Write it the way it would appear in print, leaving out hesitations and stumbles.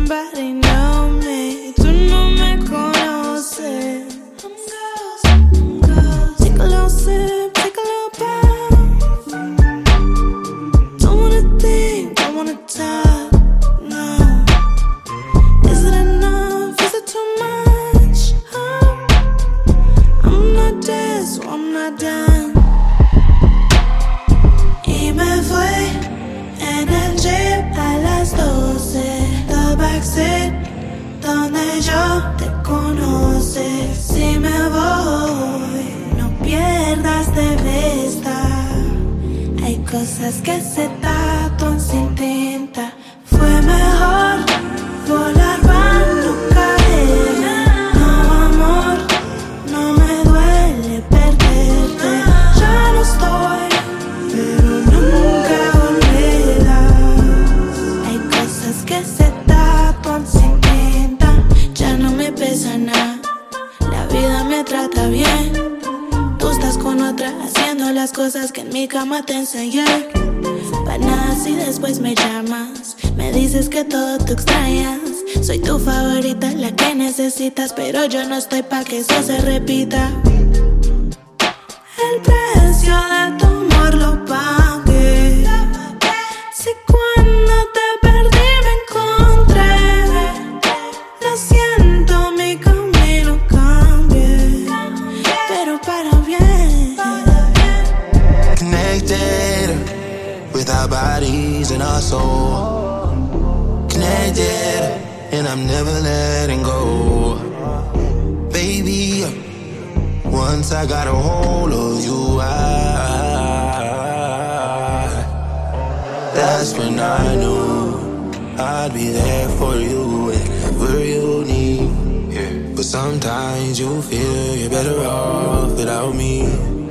somebody know me. Tú no me conoces. Take a little sip, take a little puff. Don't wanna think, don't wanna talk, no. Is it enough? Is it too much? Oh, I'm not dead, so I'm not done. Y me fue en el jeep a las 12, the backseat, donde yo te conocí. Si me voy, no pierdas de vista. Hay cosas que se tatuan sin tinta. Fue mejor volar para no caer. No, amor, no me duele perderte. Ya no estoy, pero nunca olvidas. Hay cosas que se tatuan sin tinta. Ya no me pesa nada, la vida me trata bien. Tú estás con otra haciendo las cosas que en mi cama te enseñé. Pa' nada si después me llamas, me dices que todo tú extrañas. Soy tu favorita, la que necesitas, pero yo no estoy pa' que eso se repita. El precio de tu amor lo pagué. Si cuando te perdí me encontré. Lo siento, mi camino cambié, pero para bien. Connected with our bodies and our soul. Connected, and I'm never letting go. Baby, once I got a hold of you, that's when I knew I'd be there for you whenever you need. But sometimes you feel you're better off without me.